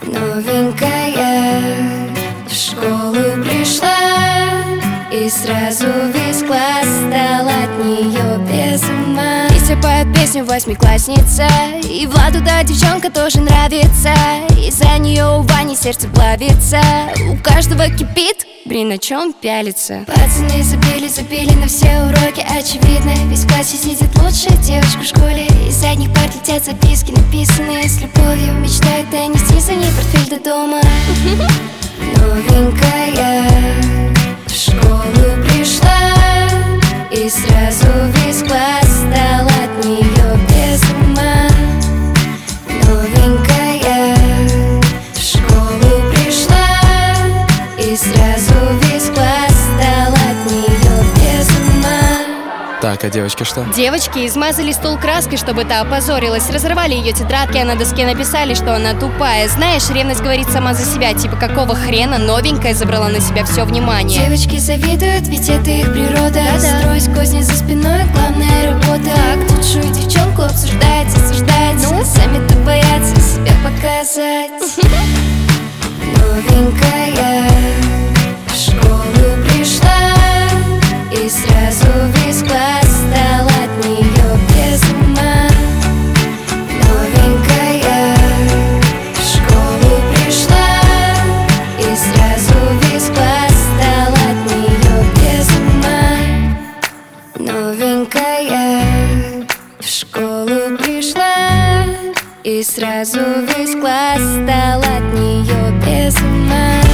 Новенькая в школу пришла, и сразу весь класс стал от нее без ума. Листья поет песню восьмиклассница, и Владу да девчонка тоже нравится. Из-за нее у Вани сердце плавится, у каждого кипит, блин, на чем пялится. Пацаны забили на все уроки, очевидно. Весь в классе сидит лучшая девочка в школе. Из задних парт летят записки, написанные с любовью. Мечтает донести за ней портфель до дома. Новенькая в школу пришла, и сразу весь класс стал от нее без ума. Новенькая в школу пришла, и сразу весь класс стал от нее без ума. Так, а девочки что? Девочки измазали стол краской, чтобы та опозорилась. Разорвали ее тетрадки, а на доске написали, что она тупая. Знаешь, ревность говорит сама за себя. Типа, какого хрена новенькая забрала на себя все внимание? Девочки завидуют, ведь это их природа. Строить козни за спиной, главная работа. Так, лучшую девчонку обсуждать, осуждать. Сами-то боятся себя показать. Новенькая в школу пришла, и сразу весь класс стал от нее без ума. Новенькая в школу пришла, и сразу весь класс стал от нее без ума. Новенькая в школу пришла, и сразу весь класс стал от нее без ума.